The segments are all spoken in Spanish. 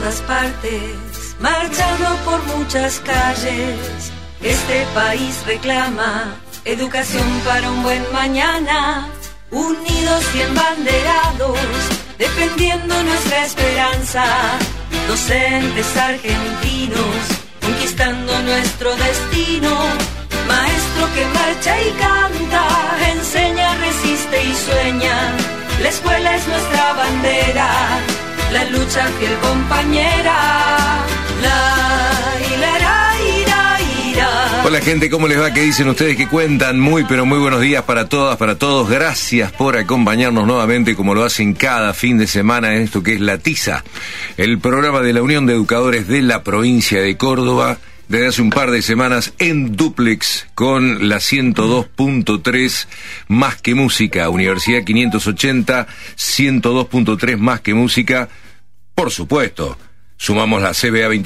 todas partes, marchando por muchas calles. Este país reclama educación para un buen mañana, unidos y embanderados, defendiendo nuestra esperanza. Docentes argentinos, conquistando nuestro destino. Maestro que marcha y canta, enseña, resiste y sueña. La escuela es nuestra bandera, la lucha fiel compañera. Hola gente, ¿cómo les va? ¿Qué dicen ustedes? ¿Qué cuentan? Muy pero muy buenos días para todas, para todos. Gracias por acompañarnos nuevamente como lo hacen cada fin de semana en esto que es La Tiza, el programa de la Unión de Educadores de la provincia de Córdoba, desde hace un par de semanas en dúplex con la 102.3 Más que Música, Universidad 580, 102.3 Más que Música, por supuesto. Sumamos la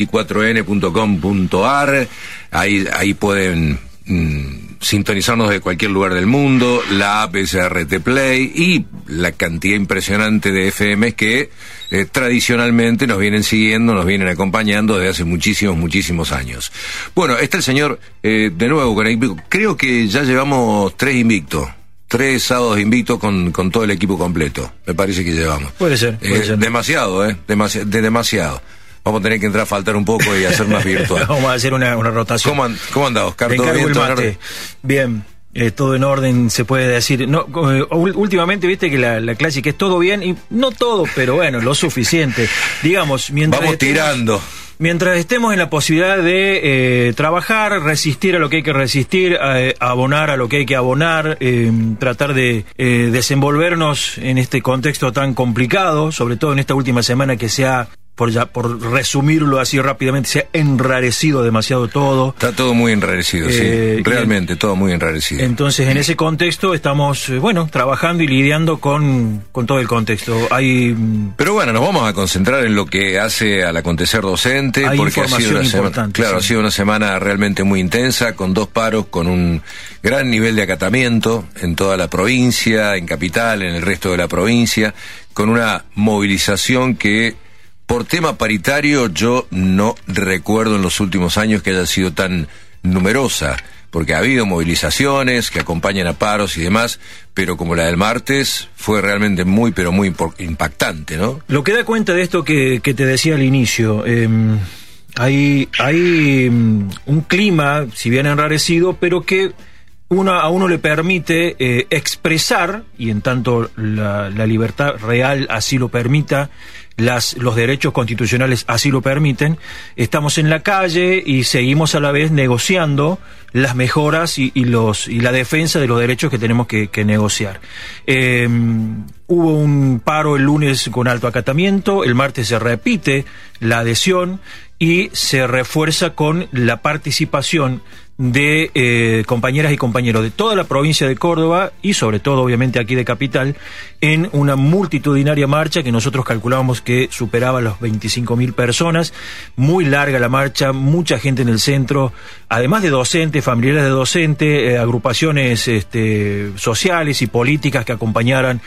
cba24n.com.ar, ahí pueden sintonizarnos de cualquier lugar del mundo, la app es RT Play y la cantidad impresionante de FMs que tradicionalmente nos vienen siguiendo, nos vienen acompañando desde hace muchísimos años. Bueno, está el señor de nuevo con el invicto. Creo que ya llevamos 3 sábados invictos con todo el equipo completo. Me parece que llevamos. Puede ser. Demasiado. Vamos a tener que entrar a faltar un poco y hacer más virtual. Vamos a hacer una rotación. ¿Cómo andás, Oscar? ¿Todo bien? Bien, todo en orden, se puede decir. No, últimamente, viste que la clásica es todo bien, y no todo, pero bueno, lo suficiente. Digamos, Vamos tirando. Mientras estemos en la posibilidad de trabajar, resistir a lo que hay que resistir, abonar a lo que hay que abonar, tratar de desenvolvernos en este contexto tan complicado, sobre todo en esta última semana que se ha, por resumirlo así rápidamente, se ha enrarecido demasiado todo. Está todo muy enrarecido, sí. Realmente, todo muy enrarecido. Entonces, en ese contexto estamos, trabajando y lidiando con todo el contexto. Pero bueno, nos vamos a concentrar en lo que hace al acontecer docente, porque ha sido ha sido una semana realmente muy intensa, con 2 paros, con un gran nivel de acatamiento en toda la provincia, en Capital, en el resto de la provincia, con una movilización que, por tema paritario, yo no recuerdo en los últimos años que haya sido tan numerosa, porque ha habido movilizaciones que acompañan a paros y demás, pero como la del martes fue realmente muy impactante, ¿no? Lo que da cuenta de esto que te decía al inicio, hay un clima, si bien enrarecido, pero que a uno le permite expresar, y en tanto la libertad real así lo permita, los derechos constitucionales así lo permiten, estamos en la calle y seguimos a la vez negociando las mejoras y la defensa de los derechos que tenemos que negociar. Hubo un paro el lunes con alto acatamiento, el martes se repite la adhesión y se refuerza con la participación de compañeras y compañeros de toda la provincia de Córdoba y sobre todo obviamente aquí de Capital, en una multitudinaria marcha que nosotros calculábamos que superaba las 25.000 personas, muy larga la marcha, mucha gente en el centro, además de docentes, familiares de docentes, agrupaciones sociales y políticas que acompañan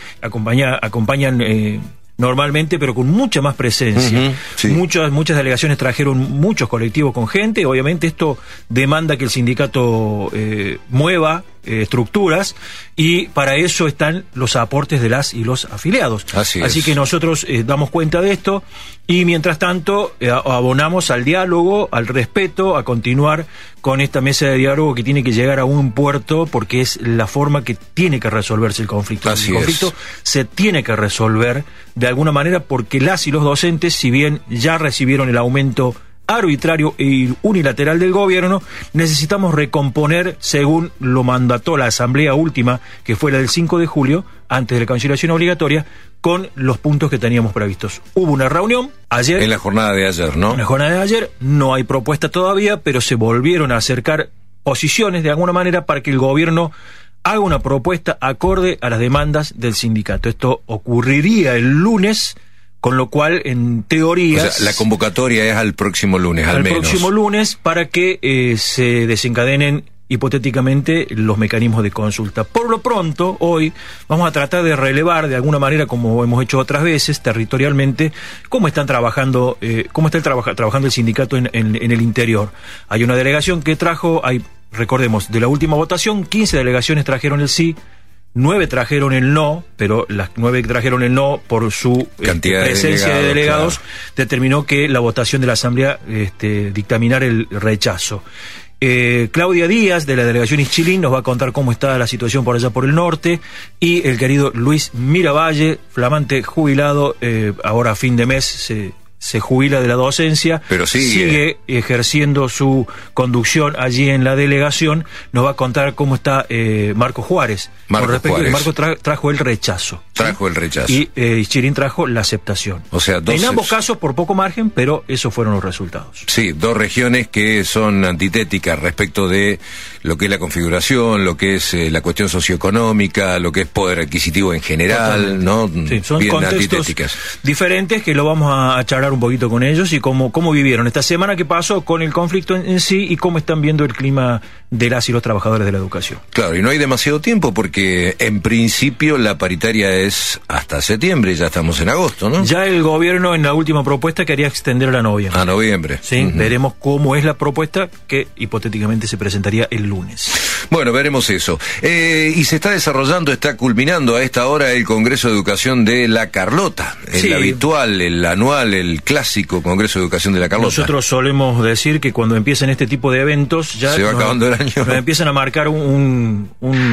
normalmente, pero con mucha más presencia. Sí. Muchas delegaciones trajeron muchos colectivos con gente. Obviamente esto demanda que el sindicato mueva estructuras, y para eso están los aportes de las y los afiliados. Así que nosotros damos cuenta de esto y mientras tanto abonamos al diálogo, al respeto, a continuar con esta mesa de diálogo que tiene que llegar a un puerto, porque es la forma que tiene que resolverse el conflicto. El conflicto se tiene que resolver de alguna manera, porque las y los docentes, si bien ya recibieron el aumento arbitrario e unilateral del gobierno, necesitamos recomponer, según lo mandató la asamblea última, que fue la del 5 de julio, antes de la conciliación obligatoria, con los puntos que teníamos previstos. Hubo una reunión ayer. En la jornada de ayer, ¿no? En la jornada de ayer, no hay propuesta todavía, pero se volvieron a acercar posiciones de alguna manera para que el gobierno haga una propuesta acorde a las demandas del sindicato. Esto ocurriría el lunes, con lo cual, en teoría... O sea, la convocatoria es al próximo lunes, al menos. Al próximo lunes, para que se desencadenen hipotéticamente los mecanismos de consulta. Por lo pronto, hoy vamos a tratar de relevar de alguna manera, como hemos hecho otras veces, territorialmente, cómo están trabajando, trabajando el sindicato en el interior. Hay una delegación que recordemos, de la última votación, 15 delegaciones trajeron el sí, 9 trajeron el no, pero las 9 que trajeron el no, por su presencia de delegados, claro, determinó que la votación de la Asamblea dictaminara el rechazo. Claudia Díaz, de la delegación Ischilín, nos va a contar cómo está la situación por allá por el norte, y el querido Luis Miravalle, flamante jubilado, ahora a fin de mes se jubila de la docencia, pero sigue ejerciendo su conducción allí en la delegación. Nos va a contar cómo está Marco Juárez. Marco trajo el rechazo. Y Ischilín trajo la aceptación. O sea, en ambos casos por poco margen, pero esos fueron los resultados. Sí, dos regiones que son antitéticas respecto de lo que es la configuración, lo que es la cuestión socioeconómica, lo que es poder adquisitivo en general. Totalmente. ¿No? Sí, son bien contextos antitéticas, diferentes, que lo vamos a charlar un poquito con ellos y cómo vivieron esta semana que pasó con el conflicto en sí y cómo están viendo el clima de las y los trabajadores de la educación. Claro, y no hay demasiado tiempo porque en principio la paritaria es hasta septiembre, ya estamos en agosto, ¿no? Ya el gobierno en la última propuesta quería extenderla a noviembre. A noviembre. Sí, veremos cómo es la propuesta que hipotéticamente se presentaría el lunes. Bueno, veremos eso. Y se está desarrollando, está culminando a esta hora el Congreso de Educación de La Carlota, el habitual, el anual, el clásico Congreso de Educación de La Carlota. Nosotros solemos decir que cuando empiezan este tipo de eventos ya se va acabando el año. Nos empiezan a marcar una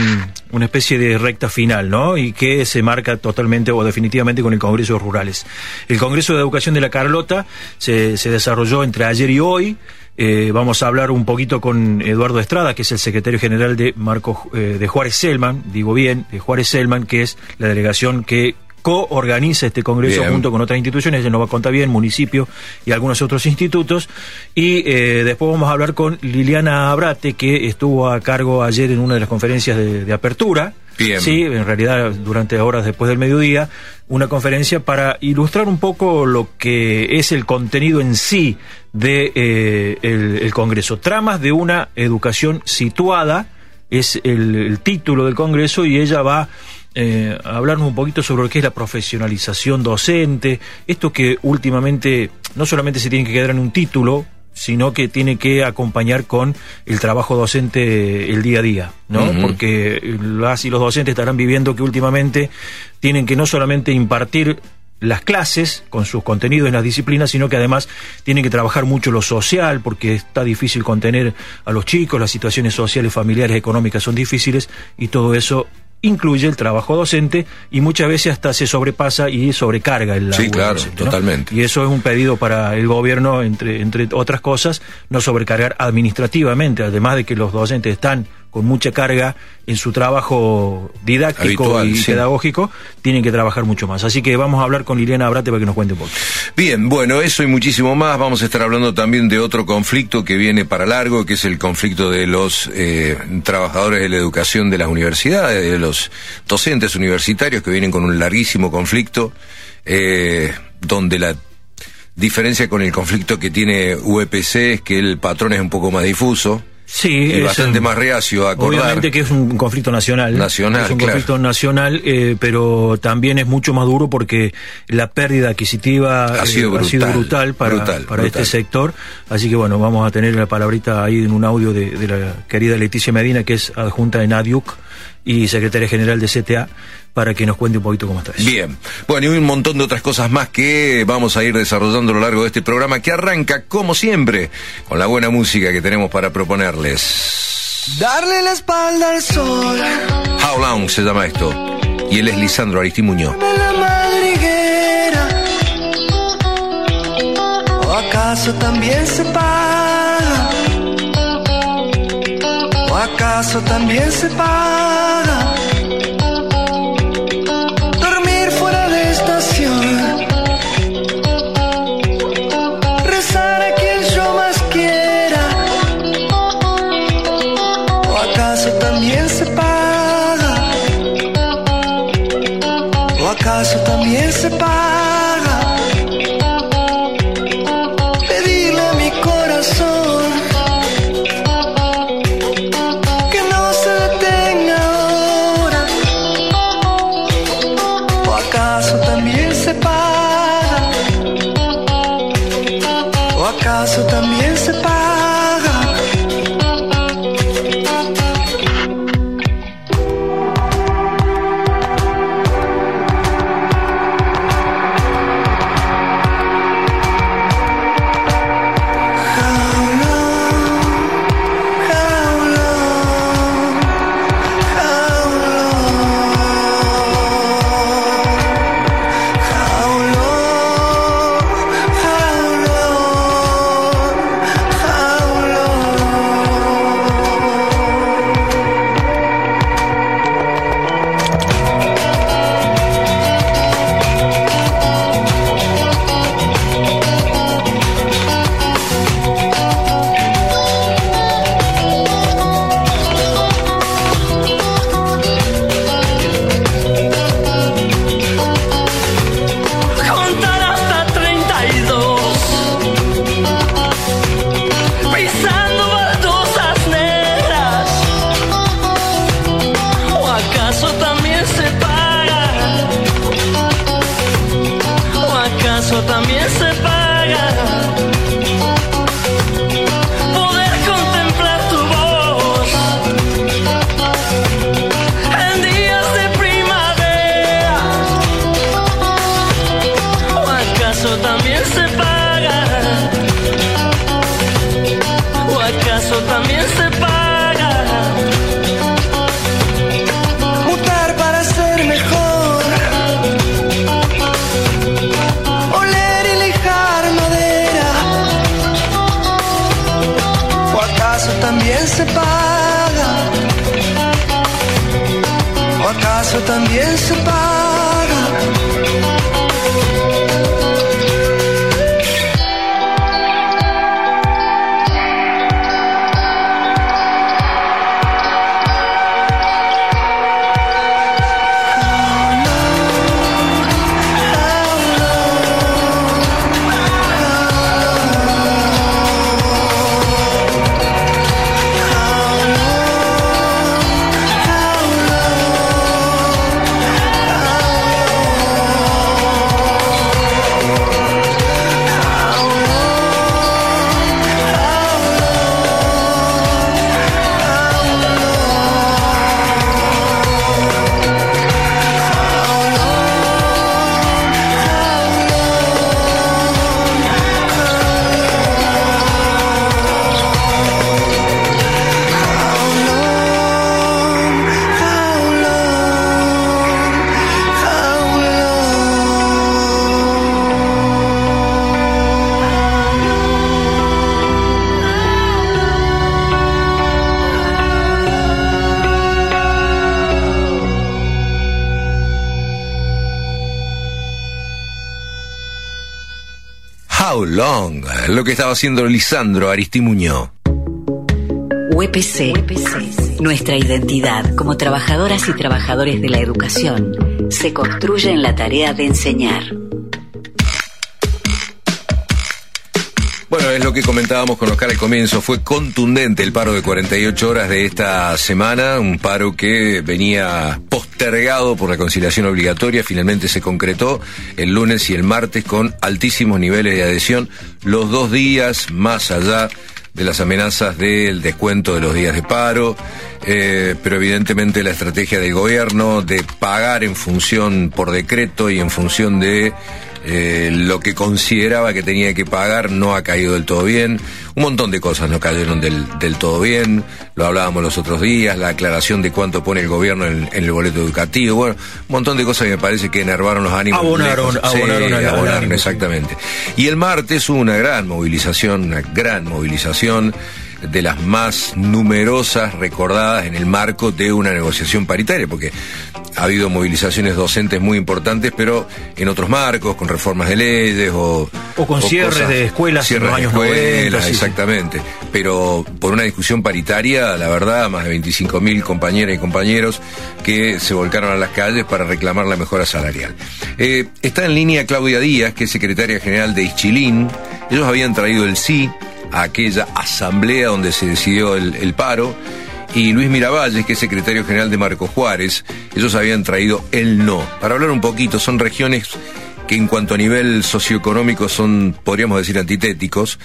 especie de recta final, ¿no? Y que se marca totalmente o definitivamente con el Congreso de Rurales. El Congreso de Educación de La Carlota se desarrolló entre ayer y hoy. Vamos a hablar un poquito con Eduardo Estrada, que es el secretario general de Juárez Selman, de Juárez Selman, que es la delegación que coorganiza este congreso junto con otras instituciones. Ella nos va a contar bien, municipio y algunos otros institutos. Y después vamos a hablar con Liliana Abrate, que estuvo a cargo ayer en una de las conferencias de apertura. Bien. Sí, en realidad durante horas después del mediodía, una conferencia para ilustrar un poco lo que es el contenido en sí de el Congreso. Tramas de una educación situada es el título del Congreso, y ella va a hablarnos un poquito sobre lo que es la profesionalización docente, esto que últimamente no solamente se tiene que quedar en un título, sino que tiene que acompañar con el trabajo docente el día a día, ¿no? Porque las y los docentes estarán viviendo que últimamente tienen que no solamente impartir las clases con sus contenidos en las disciplinas, sino que además tienen que trabajar mucho lo social, porque está difícil contener a los chicos, las situaciones sociales, familiares, económicas son difíciles, y todo eso incluye el trabajo docente, y muchas veces hasta se sobrepasa y sobrecarga el laburo. Sí, claro, docente, ¿no? Totalmente. Y eso es un pedido para el gobierno, entre otras cosas, no sobrecargar administrativamente, además de que los docentes están con mucha carga en su trabajo didáctico habitual, y pedagógico, tienen que trabajar mucho más. Así que vamos a hablar con Liliana Abrate para que nos cuente un poco. Bien, bueno, eso y muchísimo más. Vamos a estar hablando también de otro conflicto que viene para largo, que es el conflicto de los trabajadores de la educación de las universidades, de los docentes universitarios, que vienen con un larguísimo conflicto, donde la diferencia con el conflicto que tiene UPC es que el patrón es un poco más difuso. Sí, es bastante más reacio a acordar. Obviamente que es un conflicto nacional. Es un conflicto nacional, pero también es mucho más duro porque la pérdida adquisitiva ha sido brutal para este sector. Así que bueno, vamos a tener la palabrita ahí en un audio de la querida Leticia Medina, que es adjunta en ADIUC y secretaria general de CTA, para que nos cuente un poquito cómo está eso. Bien, bueno, y un montón de otras cosas más que vamos a ir desarrollando a lo largo de este programa, que arranca, como siempre, con la buena música que tenemos para proponerles. Darle la espalda al sol. How Long se llama esto, y él es Lisandro Aristimuño. La madriguera. ¿O acaso también se paga? ¿O acaso también se paga? Dormir fuera de estación. Rezar a quien yo más quiera. ¿O acaso también se paga? ¿O acaso también se paga? Pedirle a mi corazón acaso también se paga? También se paga. How Long, lo que estaba haciendo Lisandro Aristimuño. UPC, nuestra identidad como trabajadoras y trabajadores de la educación, se construye en la tarea de enseñar. Bueno, es lo que comentábamos con Oscar al comienzo, fue contundente el paro de 48 horas de esta semana, un paro que venía postergado por la conciliación obligatoria, finalmente se concretó el lunes y el martes con altísimos niveles de adhesión, los 2 días más allá de las amenazas del descuento de los días de paro, pero evidentemente la estrategia del gobierno de pagar en función por decreto y en función de lo que consideraba que tenía que pagar no ha caído del todo bien. Un montón de cosas no cayeron del todo bien, lo hablábamos los otros días, la aclaración de cuánto pone el gobierno en el boleto educativo, bueno, un montón de cosas que me parece que enervaron los ánimos. Abonaron, exactamente. Y el martes hubo una gran movilización de las más numerosas recordadas en el marco de una negociación paritaria, porque ha habido movilizaciones docentes muy importantes, pero en otros marcos, con reformas de leyes o con cierres de escuelas en los años 90. Exactamente. Pero por una discusión paritaria, la verdad, más de 25.000 compañeras y compañeros que se volcaron a las calles para reclamar la mejora salarial. Está en línea Claudia Díaz, que es secretaria general de Ischilín. Ellos habían traído el sí a aquella asamblea donde se decidió el paro, y Luis Miravalles, que es secretario general de Marcos Juárez, ellos habían traído el no. Para hablar un poquito, son regiones que en cuanto a nivel socioeconómico son, podríamos decir, antitéticos.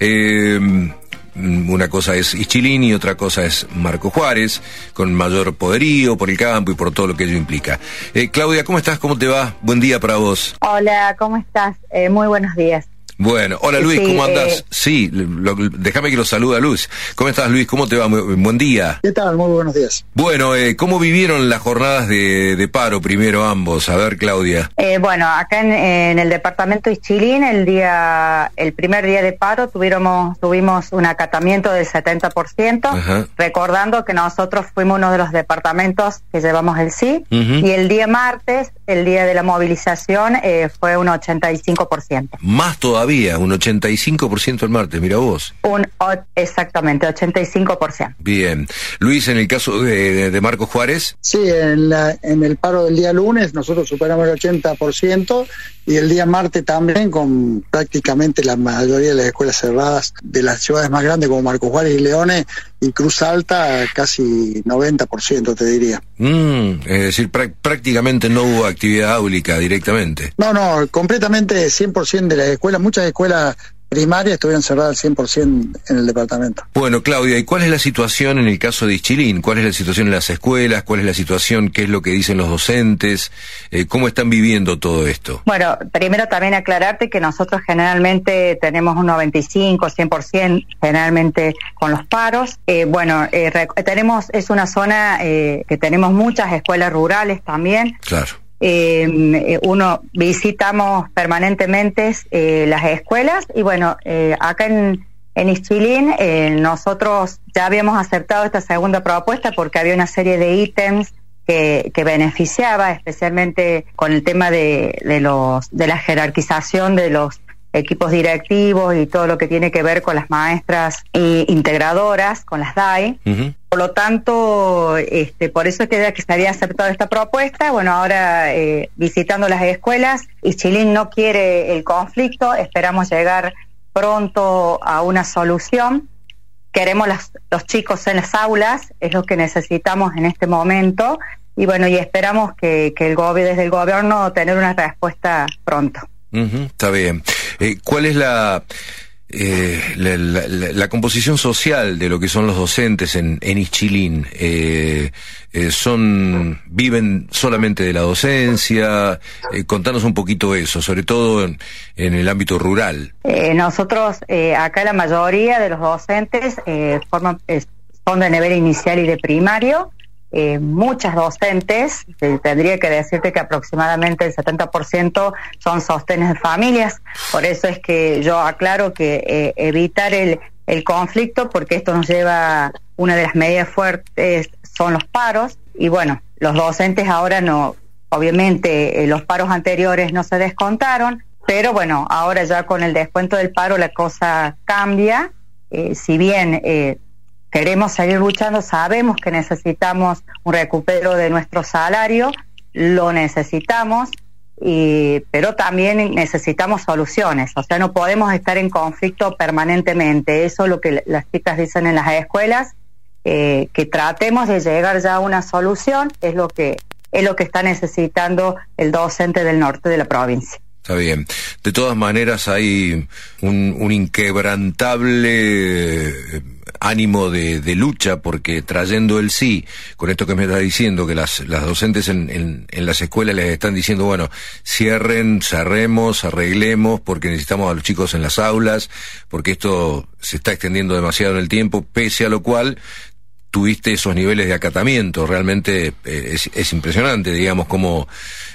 Una cosa es Ischilín y otra cosa es Marcos Juárez, con mayor poderío por el campo y por todo lo que ello implica. Claudia, ¿cómo estás? ¿Cómo te va? Buen día para vos. Hola, ¿cómo estás? Muy buenos días. Bueno, hola Luis, sí, ¿cómo andás? Sí, déjame que lo salude a Luis. ¿Cómo estás, Luis? ¿Cómo te va? Buen día. ¿Qué tal? Muy buenos días. Bueno, ¿cómo vivieron las jornadas de paro primero ambos? A ver, Claudia. Bueno, acá en el departamento de Ischilín, el primer día de paro tuvimos un acatamiento del 70%, ajá, recordando que nosotros fuimos uno de los departamentos que llevamos el sí, y el día martes, el día de la movilización, fue un 85%. Más todavía. Un 85% el martes, mira vos. Exactamente, 85%. Bien. Luis, en el caso de Marcos Juárez. Sí, en el paro del día lunes nosotros superamos el 80% y el día martes también, con prácticamente la mayoría de las escuelas cerradas de las ciudades más grandes como Marcos Juárez y Leones y Cruz Alta, casi 90% te diría. Es decir, prácticamente no hubo actividad áulica directamente. No, completamente 100% de las escuelas, muchas escuelas primarias estuvieron cerradas al 100% en el departamento. Bueno, Claudia, ¿y cuál es la situación en el caso de Ischilín? ¿Cuál es la situación en las escuelas? ¿Cuál es la situación? ¿Qué es lo que dicen los docentes? ¿Cómo están viviendo todo esto? Bueno, primero también aclararte que nosotros generalmente tenemos un 95, 100% generalmente con los paros. Es una zona que tenemos muchas escuelas rurales también. Claro. Visitamos permanentemente las escuelas y bueno, acá en Ischilín nosotros ya habíamos aceptado esta segunda propuesta porque había una serie de ítems que beneficiaba, especialmente con el tema de la jerarquización de los equipos directivos y todo lo que tiene que ver con las maestras integradoras, con las DAI. Uh-huh. Por lo tanto, por eso es que se había aceptado esta propuesta. Bueno, ahora visitando las escuelas, Ischilín no quiere el conflicto, esperamos llegar pronto a una solución. Queremos los chicos en las aulas, es lo que necesitamos en este momento, y bueno, y esperamos que desde el gobierno tener una respuesta pronto. Está bien. ¿Cuál es la composición social de lo que son los docentes en Ischilín? ¿Viven solamente de la docencia? Contanos un poquito eso, sobre todo en el ámbito rural. Nosotros, acá la mayoría de los docentes son de nivel inicial y de primario. Muchas docentes, tendría que decirte que aproximadamente el 70% son sostenes de familias, por eso es que yo aclaro que evitar el conflicto, porque esto nos lleva, una de las medidas fuertes son los paros, y bueno, los docentes ahora no, obviamente los paros anteriores no se descontaron, pero bueno, ahora ya con el descuento del paro la cosa cambia, si bien queremos seguir luchando, sabemos que necesitamos un recupero de nuestro salario, lo necesitamos, pero también necesitamos soluciones, o sea, no podemos estar en conflicto permanentemente, eso es lo que las chicas dicen en las escuelas, que tratemos de llegar ya a una solución, es lo que está necesitando el docente del norte de la provincia. Está bien. De todas maneras hay un inquebrantable ánimo de lucha, porque trayendo el sí, con esto que me está diciendo, que las docentes en las escuelas les están diciendo, bueno, cerremos, arreglemos, porque necesitamos a los chicos en las aulas, porque esto se está extendiendo demasiado en el tiempo, pese a lo cual tuviste esos niveles de acatamiento. Realmente es impresionante, digamos, cómo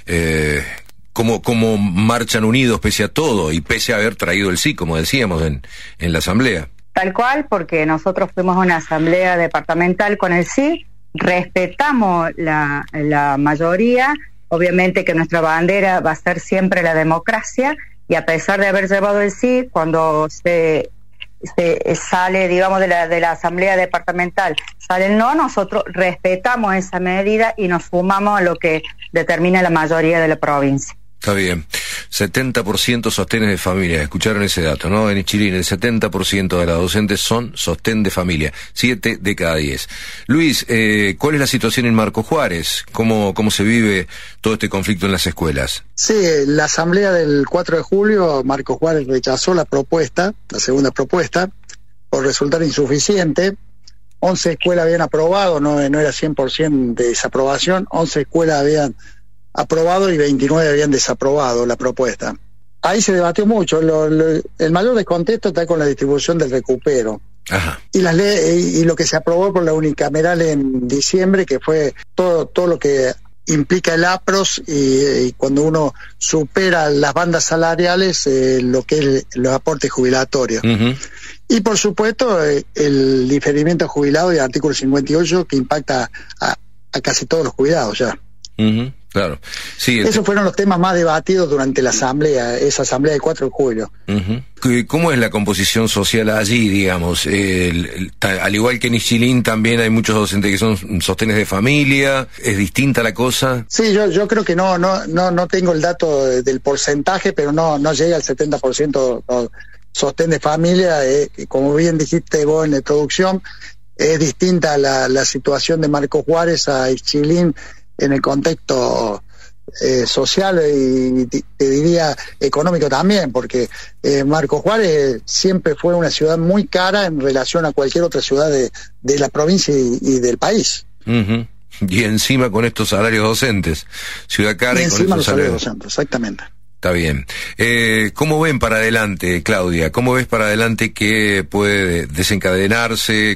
marchan unidos pese a todo y pese a haber traído el sí, como decíamos en la asamblea. Tal cual, porque nosotros fuimos a una asamblea departamental con el sí, respetamos la mayoría, obviamente que nuestra bandera va a ser siempre la democracia, y a pesar de haber llevado el sí, cuando se sale, digamos, de la asamblea departamental, sale el no, nosotros respetamos esa medida y nos sumamos a lo que determina la mayoría de la provincia. Está bien. 70% sostenes de familia. Escucharon ese dato, ¿no? En Ischilín el 70% de las docentes son sostén de familia, 7 de cada 10. Luis, ¿cuál es la situación en Marcos Juárez? ¿Cómo se vive todo este conflicto en las escuelas? Sí, la asamblea del 4 de julio, Marcos Juárez rechazó la segunda propuesta, por resultar insuficiente. 11 escuelas habían aprobado, no era 100% de desaprobación, 11 escuelas habían aprobado y 29 habían desaprobado la propuesta. Ahí se debatió mucho, el mayor descontento está con la distribución del recupero. Ajá. Y lo que se aprobó por la unicameral en diciembre, que fue todo lo que implica el APROS y cuando uno supera las bandas salariales, lo que es los aportes jubilatorios. Uh-huh. Y por supuesto el diferimiento jubilado y el artículo 58 que impacta a casi todos los jubilados ya. Uh-huh. Claro. Sí, esos fueron los temas más debatidos durante esa asamblea del 4 de julio. Uh-huh. ¿Cómo es la composición social allí, digamos? Al igual que en Ischilín también hay muchos docentes que son sostenes de familia, ¿es distinta la cosa? Sí, yo creo que no tengo el dato del porcentaje, pero no llega al 70% sostén de familia. Como bien dijiste vos en la introducción, es distinta la situación de Marcos Juárez a Ischilín en el contexto social y te diría económico también, porque Marcos Juárez siempre fue una ciudad muy cara en relación a cualquier otra ciudad de la provincia y del país. Uh-huh. Y encima con estos salarios docentes, ciudad cara y con estos salarios docentes, exactamente. Está bien. ¿Cómo ven para adelante, Claudia? ¿Cómo ves para adelante que puede desencadenarse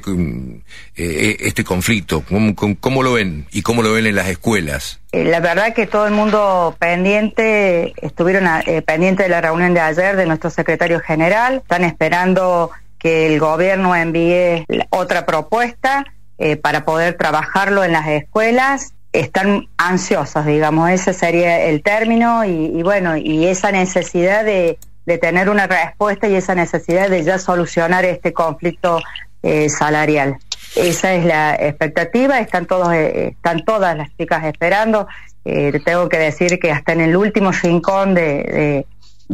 este conflicto? ¿Cómo lo ven? ¿Y cómo lo ven en las escuelas? La verdad que todo el mundo estuvieron pendientes de la reunión de ayer de nuestro secretario general. Están esperando que el gobierno envíe otra propuesta para poder trabajarlo en las escuelas. Están ansiosos, digamos, ese sería el término, y esa necesidad de tener una respuesta y esa necesidad de ya solucionar este conflicto salarial. Esa es la expectativa, están todas las chicas esperando. Tengo que decir que hasta en el último rincón del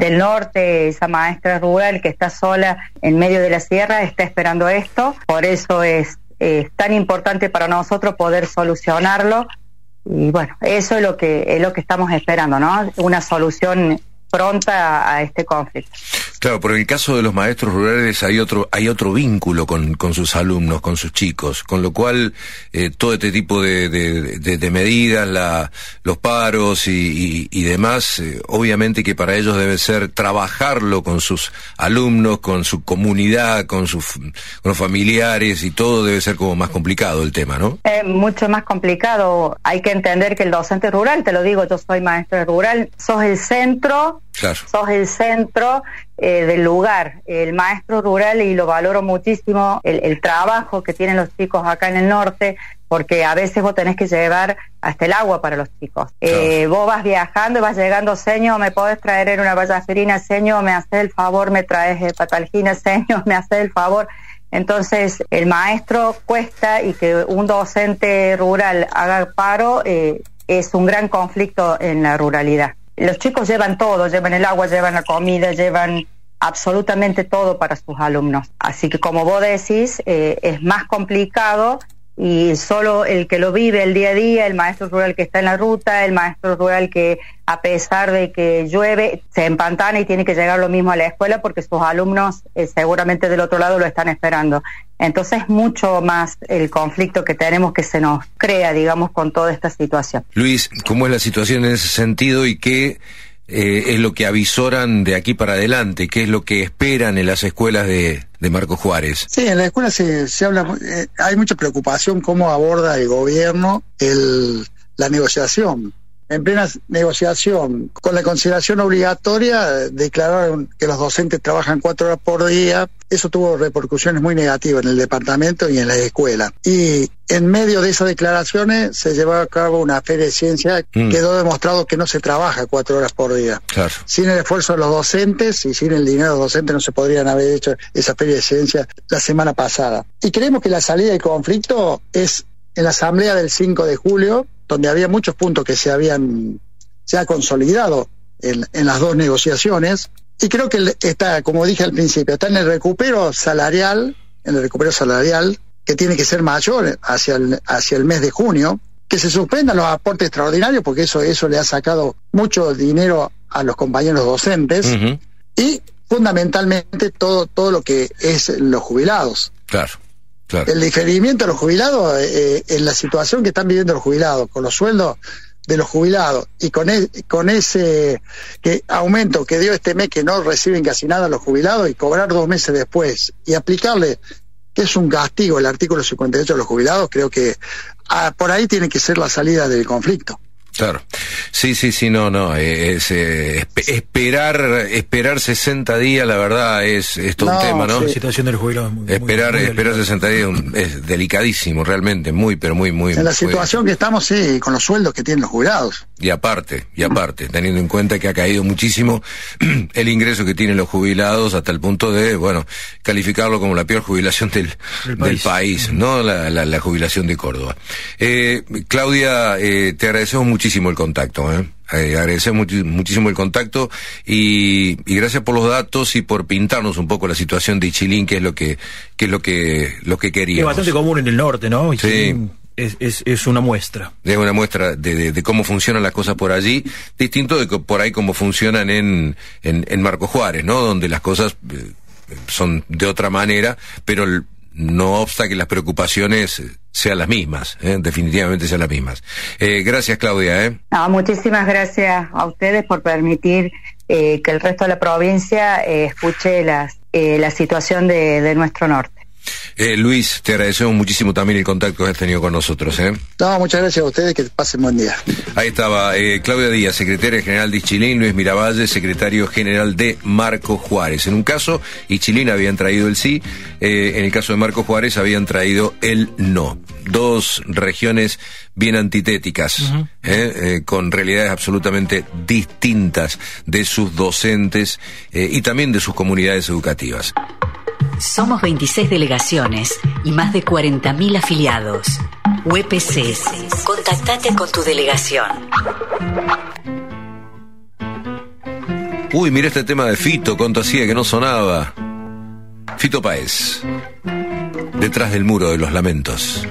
norte, esa maestra rural que está sola en medio de la sierra está esperando esto. Por eso es tan importante para nosotros poder solucionarlo. Y bueno, eso es lo que estamos esperando, ¿no? Una solución pronta a este conflicto. Claro, pero en el caso de los maestros rurales hay otro vínculo con sus alumnos, con sus chicos, con lo cual todo este tipo de medidas, los paros y demás, obviamente que para ellos debe ser trabajarlo con sus alumnos, con su comunidad, con los familiares, y todo debe ser como más complicado el tema, ¿no? Mucho más complicado. Hay que entender que el docente rural, te lo digo, yo soy maestra rural, sos el centro. Claro. Sos el centro del lugar, el maestro rural, y lo valoro muchísimo el trabajo que tienen los chicos acá en el norte, porque a veces vos tenés que llevar hasta el agua para los chicos. Claro. Vos vas viajando y vas llegando, señor, ¿me podés traer en una vallaferina? Señor, ¿me haces el favor? ¿Me traes patalgina? Señor, ¿me haces el favor? Entonces, el maestro cuesta, y que un docente rural haga paro es un gran conflicto en la ruralidad. Los chicos llevan todo, llevan el agua, llevan la comida, llevan absolutamente todo para sus alumnos. Así que, como vos decís, es más complicado, y solo el que lo vive el día a día, el maestro rural que está en la ruta, el maestro rural que a pesar de que llueve se empantana y tiene que llegar lo mismo a la escuela porque sus alumnos seguramente del otro lado lo están esperando. Entonces, mucho más el conflicto que tenemos, que se nos crea, digamos, con toda esta situación. Luis, ¿cómo es la situación en ese sentido y qué es lo que avisoran de aquí para adelante? ¿Qué es lo que esperan en las escuelas de Marcos Juárez? Sí, en la escuela se habla, hay mucha preocupación cómo aborda el gobierno la negociación. En plena negociación, con la consideración obligatoria, declararon que los docentes trabajan 4 horas por día. Eso tuvo repercusiones muy negativas en el departamento y en la escuela. Y en medio de esas declaraciones se llevó a cabo una feria de ciencia. Quedó demostrado que no se trabaja 4 horas por día. Claro. Sin el esfuerzo de los docentes y sin el dinero de los docentes no se podrían haber hecho esa feria de ciencia la semana pasada. Y creemos que la salida del conflicto es en la asamblea del 5 de julio, donde había muchos puntos que se ha consolidado en las dos negociaciones, y creo que está, como dije al principio, está en el recupero salarial, que tiene que ser mayor hacia el mes de junio, que se suspendan los aportes extraordinarios, porque eso le ha sacado mucho dinero a los compañeros docentes, y fundamentalmente todo lo que es los jubilados. Claro. El diferimiento de los jubilados, en la situación que están viviendo los jubilados, con los sueldos de los jubilados y con ese aumento que dio este mes, que no reciben casi nada los jubilados, y cobrar 2 meses después y aplicarle, que es un castigo, el artículo 58 de los jubilados, creo que por ahí tiene que ser la salida del conflicto. Claro. Sí, no, esperar 60 días, la verdad, es todo un tema, ¿no? La situación del jubilado es muy esperar 60 días es delicadísimo, realmente, pero muy. En la situación que estamos, sí, con los sueldos que tienen los jubilados. Y aparte, teniendo en cuenta que ha caído muchísimo el ingreso que tienen los jubilados, hasta el punto de, calificarlo como la peor jubilación del país, ¿no? La jubilación de Córdoba. Claudia, te agradecemos muchísimo el contacto, agradecemos muchísimo el contacto y gracias por los datos y por pintarnos un poco la situación de Ichilín, que es lo que queríamos. Es bastante común en el norte, ¿no? Ichilín, sí. Es una muestra. Es una muestra de cómo funcionan las cosas por allí, distinto de por ahí cómo funcionan en Marcos Juárez, ¿no? Donde las cosas son de otra manera, pero no obsta que las preocupaciones sean las mismas, definitivamente sean las mismas. Gracias, Claudia. No, muchísimas gracias a ustedes por permitir que el resto de la provincia escuche la situación de nuestro norte. Luis, te agradecemos muchísimo también el contacto que has tenido con nosotros. No, muchas gracias a ustedes, que pasen buen día. Ahí estaba Claudia Díaz, secretaria general de Ichilín, Luis Miravalle, secretario general de Marcos Juárez. En un caso, Ichilín habían traído el sí, en el caso de Marcos Juárez habían traído el no. Dos regiones bien antitéticas, con realidades absolutamente distintas de sus docentes y también de sus comunidades educativas. Somos 26 delegaciones y más de 40.000 afiliados. UPC. Contactate con tu delegación. Uy, mira este tema de Fito, cuánto hacía que no sonaba. Fito Páez. Detrás del muro de los lamentos.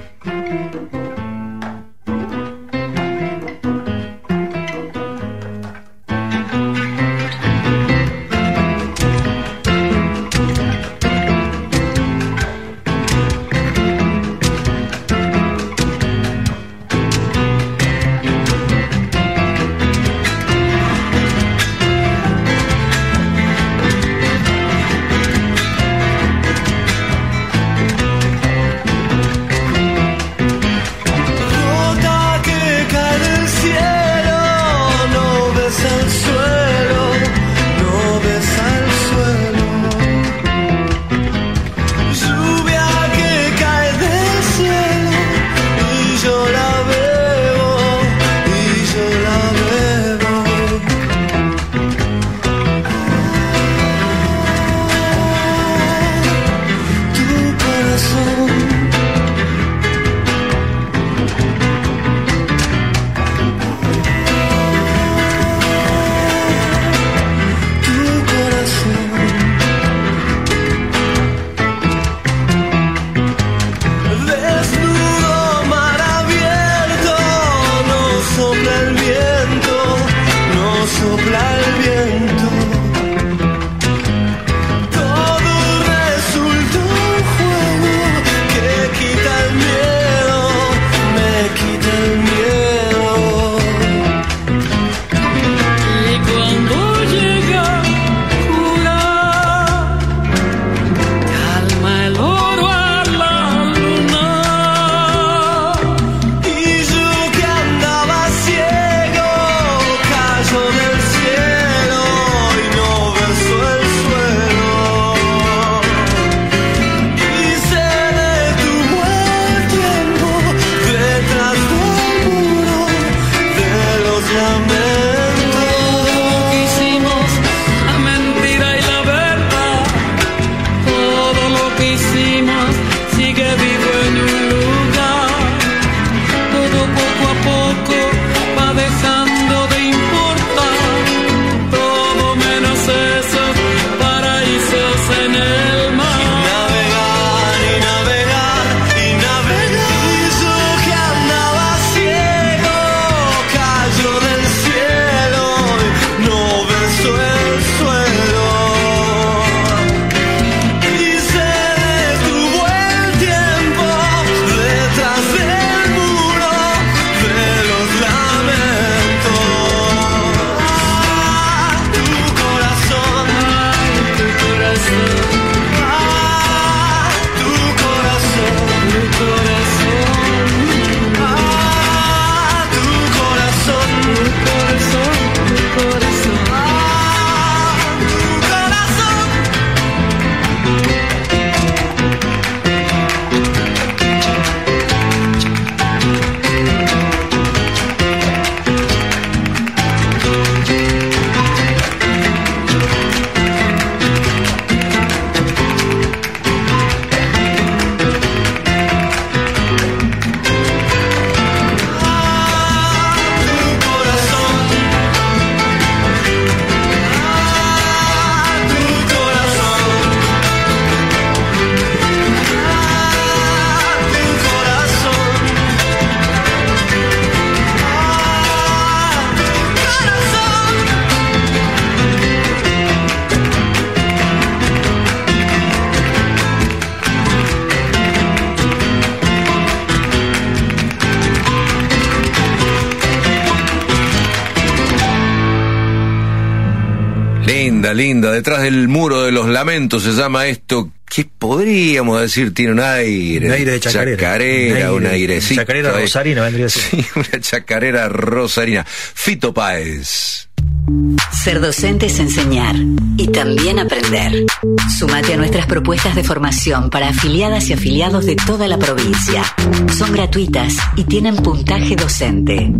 linda. Detrás del muro de los lamentos se llama esto, que podríamos decir tiene un aire de chacarera, un airecito. Chacarera rosarina vendría a ser. Sí, una chacarera rosarina. Fito Páez. Ser docente es enseñar y también aprender. Sumate a nuestras propuestas de formación para afiliadas y afiliados de toda la provincia. Son gratuitas y tienen puntaje docente.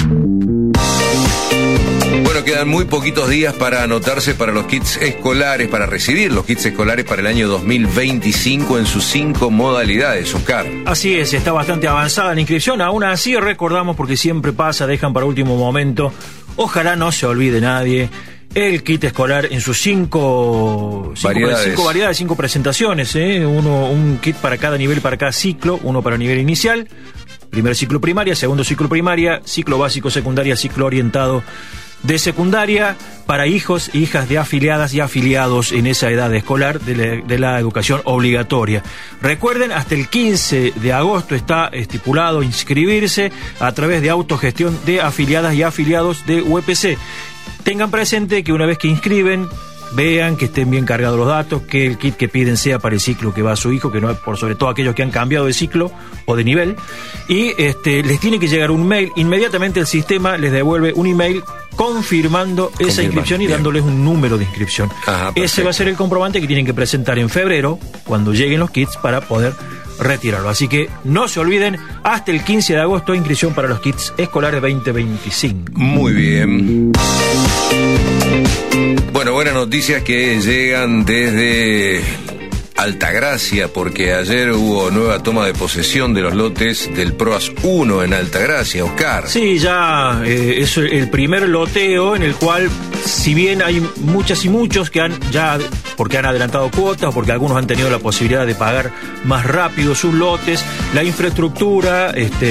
Bueno, quedan muy poquitos días para anotarse para los kits escolares, para recibir los kits escolares para el año 2025 en sus 5 modalidades, Oscar. Así es, está bastante avanzada la inscripción. Aún así recordamos, porque siempre pasa, dejan para último momento. Ojalá no se olvide nadie. El kit escolar en sus 5 variedades, 5 presentaciones, un kit para cada nivel, para cada ciclo, uno para nivel inicial, primer ciclo primaria, segundo ciclo primaria, ciclo básico secundaria, ciclo orientado de secundaria, para hijos e hijas de afiliadas y afiliados en esa edad escolar de la educación obligatoria. Recuerden, hasta el 15 de agosto está estipulado inscribirse a través de autogestión de afiliadas y afiliados de UPC. Tengan presente que una vez que inscriben, vean que estén bien cargados los datos, que el kit que piden sea para el ciclo que va a su hijo, que no es por sobre todo aquellos que han cambiado de ciclo o de nivel, y les tiene que llegar un mail. Inmediatamente el sistema les devuelve un email confirmando esa inscripción y dándoles un número de inscripción. Ese va a ser el comprobante que tienen que presentar en febrero, cuando lleguen los kits, para poder retirarlo. Así que no se olviden, hasta el 15 de agosto, inscripción para los kits escolares 2025. Muy bien. Bueno, buenas noticias que llegan desde Altagracia, porque ayer hubo nueva toma de posesión de los lotes del PROAS 1 en Altagracia, Oscar. Sí, ya es el primer loteo en el cual, si bien hay muchas y muchos que porque han adelantado cuotas o porque algunos han tenido la posibilidad de pagar más rápido sus lotes, la infraestructura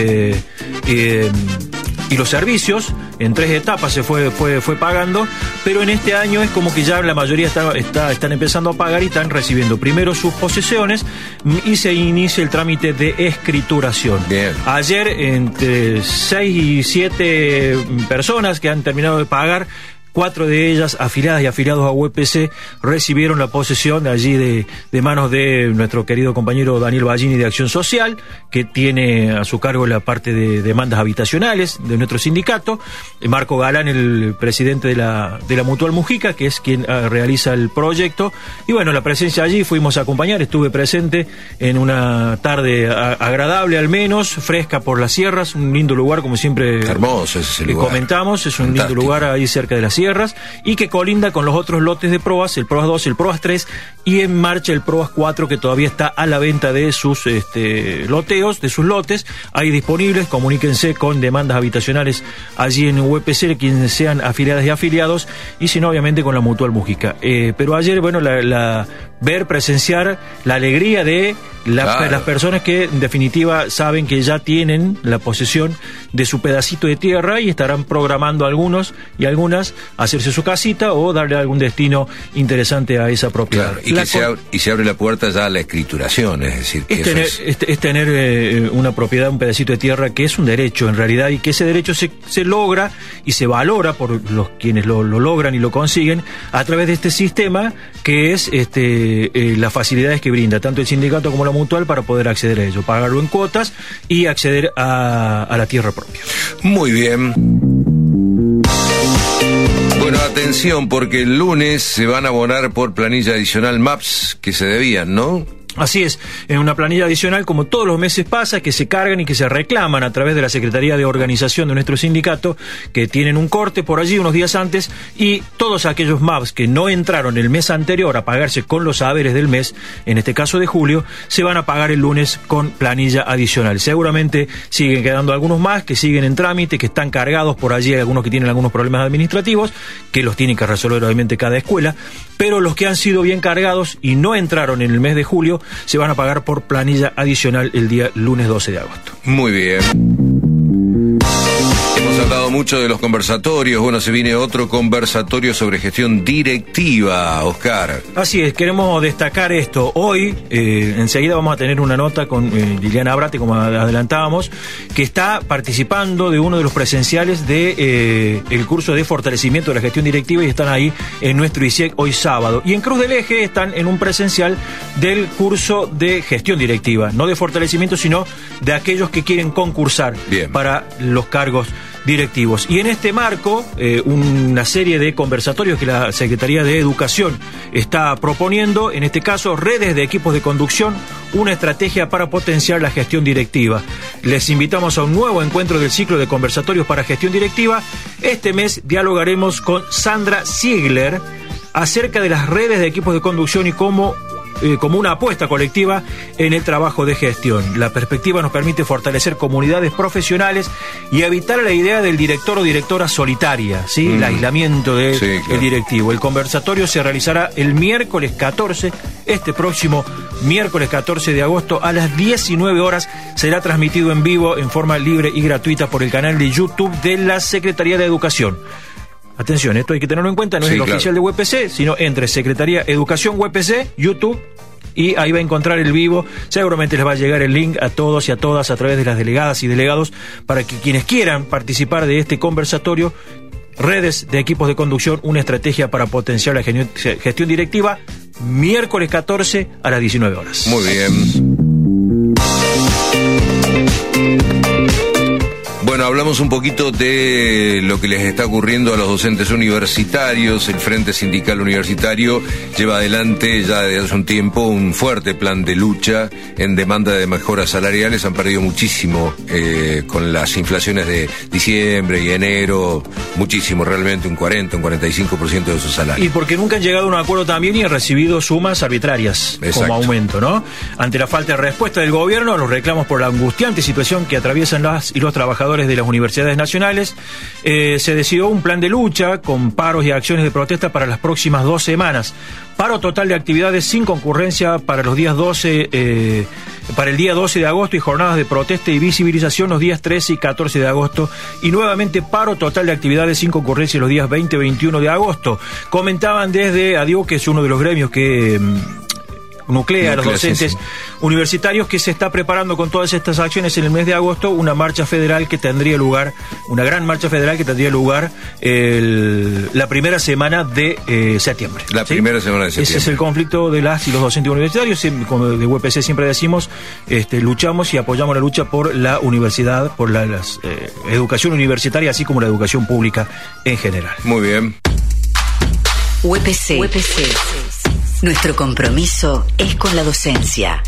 y los servicios en 3 etapas se fue pagando, pero en este año es como que ya la mayoría están empezando a pagar y están recibiendo primero sus posesiones y se inicia el trámite de escrituración. Bien. Ayer, entre 6 y 7 personas que han terminado de pagar, 4 de ellas, afiliadas y afiliados a UPC, recibieron la posesión allí de manos de nuestro querido compañero Daniel Ballini de Acción Social, que tiene a su cargo la parte de demandas habitacionales de nuestro sindicato. Marco Galán, el presidente de la Mutual Mujica, que es quien realiza el proyecto. Y bueno, la presencia allí, fuimos a acompañar, estuve presente en una tarde agradable, al menos, fresca por las sierras, un lindo lugar, como siempre. Hermoso es ese lugar. Comentamos, es un lindo lugar ahí cerca de las sierras, y que colinda con los otros lotes de PROAS, el PROAS 2, el PROAS 3, y en marcha el PROAS 4, que todavía está a la venta de sus loteos, de sus lotes, ahí disponibles. Comuníquense con demandas habitacionales allí en UPC, quienes sean afiliadas y afiliados, y si no, obviamente con la Mutual Mujica. Pero ayer, bueno, presenciar la alegría de las personas que en definitiva saben que ya tienen la posesión de su pedacito de tierra y estarán programando algunos y algunas hacerse su casita o darle algún destino interesante a esa propiedad. Claro, y se abre la puerta ya a la escrituración, es decir, que es tener una propiedad, un pedacito de tierra, que es un derecho en realidad, y que ese derecho se logra y se valora por los quienes lo logran y lo consiguen a través de este sistema, que es las facilidades que brinda tanto el sindicato como la Mutual para poder acceder a ello, pagarlo en cuotas y acceder a la tierra propia. Muy bien. Bueno, atención, porque el lunes se van a abonar por planilla adicional MAPS que se debían, ¿no? Así es, en una planilla adicional, como todos los meses pasa, que se cargan y que se reclaman a través de la Secretaría de Organización de nuestro sindicato, que tienen un corte por allí unos días antes, y todos aquellos MAPS que no entraron el mes anterior a pagarse con los haberes del mes, en este caso de julio, se van a pagar el lunes con planilla adicional. Seguramente siguen quedando algunos más que siguen en trámite, que están cargados por allí, algunos que tienen algunos problemas administrativos, que los tienen que resolver obviamente cada escuela, pero los que han sido bien cargados y no entraron en el mes de julio, se van a pagar por planilla adicional el día lunes 12 de agosto. Muy bien. Hemos Hemos hablado mucho de los conversatorios. Bueno, se viene otro conversatorio sobre gestión directiva, Oscar. Así es, queremos destacar esto. Hoy, enseguida vamos a tener una nota con Liliana Abrate, como adelantábamos, que está participando de uno de los presenciales de el curso de fortalecimiento de la gestión directiva, y están ahí en nuestro ISEC hoy sábado. Y en Cruz del Eje están en un presencial del curso de gestión directiva, no de fortalecimiento, sino de aquellos que quieren concursar para los cargos directivos. Y en este marco, una serie de conversatorios que la Secretaría de Educación está proponiendo, en este caso, redes de equipos de conducción, una estrategia para potenciar la gestión directiva. Les invitamos a un nuevo encuentro del ciclo de conversatorios para gestión directiva. Este mes dialogaremos con Sandra Ziegler acerca de las redes de equipos de conducción y como una apuesta colectiva en el trabajo de gestión. La perspectiva nos permite fortalecer comunidades profesionales y evitar la idea del director o directora solitaria, ¿sí? El aislamiento del directivo. El conversatorio se realizará el miércoles 14, este próximo miércoles 14 de agosto a las 19 horas. Será transmitido en vivo en forma libre y gratuita por el canal de YouTube de la Secretaría de Educación. Atención, esto hay que tenerlo en cuenta, no es el oficial de UPC, sino entre Secretaría Educación UPC, YouTube, y ahí va a encontrar el vivo. Seguramente les va a llegar el link a todos y a todas a través de las delegadas y delegados para que quienes quieran participar de este conversatorio, redes de equipos de conducción, una estrategia para potenciar la gestión directiva, miércoles 14 a las 19 horas. Muy bien. Bueno, hablamos un poquito de lo que les está ocurriendo a los docentes universitarios. El Frente Sindical Universitario lleva adelante ya desde hace un tiempo un fuerte plan de lucha en demanda de mejoras salariales. Han perdido muchísimo con las inflaciones de diciembre y enero, muchísimo, realmente un 40, un 45% de su salario. Y porque nunca han llegado a un acuerdo también y han recibido sumas arbitrarias como aumento, ¿no? Ante la falta de respuesta del gobierno a los reclamos por la angustiante situación que atraviesan las y los trabajadores de las universidades nacionales, se decidió un plan de lucha con paros y acciones de protesta para las próximas 2 semanas. Paro total de actividades sin concurrencia para los días 12, para el día 12 de agosto y jornadas de protesta y visibilización los días 13 y 14 de agosto, y nuevamente paro total de actividades sin concurrencia los días 20 y 21 de agosto. Comentaban desde ADIO, que es uno de los gremios que nuclea a los docentes universitarios, que se está preparando con todas estas acciones en el mes de agosto una marcha federal que tendría lugar, una gran marcha federal que tendría lugar la primera semana de septiembre. La primera semana de septiembre. Ese es el conflicto de las y los docentes universitarios. Como de UPC siempre decimos, luchamos y apoyamos la lucha por la universidad, por la educación universitaria, así como la educación pública en general. Muy bien. UPC. Nuestro compromiso es con la docencia.